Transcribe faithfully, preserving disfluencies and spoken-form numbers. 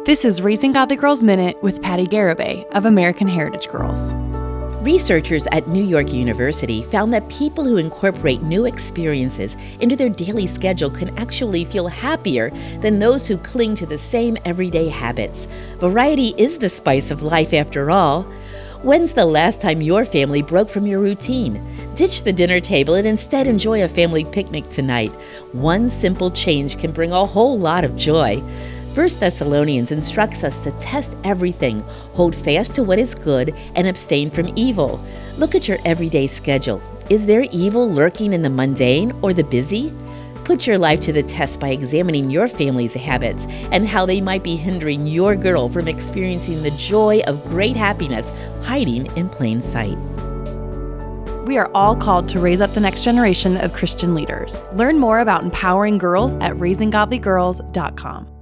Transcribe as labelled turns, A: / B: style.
A: This is Raising Godly Girls Minute with Patty Garibay of American Heritage Girls.
B: Researchers at New York University found that people who incorporate new experiences into their daily schedule can actually feel happier than those who cling to the same everyday habits. Variety is the spice of life after all. When's the last time your family broke from your routine? Ditch the dinner table and instead enjoy a family picnic tonight. One simple change can bring a whole lot of joy. First Thessalonians instructs us to test everything, hold fast to what is good, and abstain from evil. Look at your everyday schedule. Is there evil lurking in the mundane or the busy? Put your life to the test by examining your family's habits and how they might be hindering your girl from experiencing the joy of great happiness hiding in plain sight.
A: We are all called to raise up the next generation of Christian leaders. Learn more about empowering girls at raising godly girls dot com.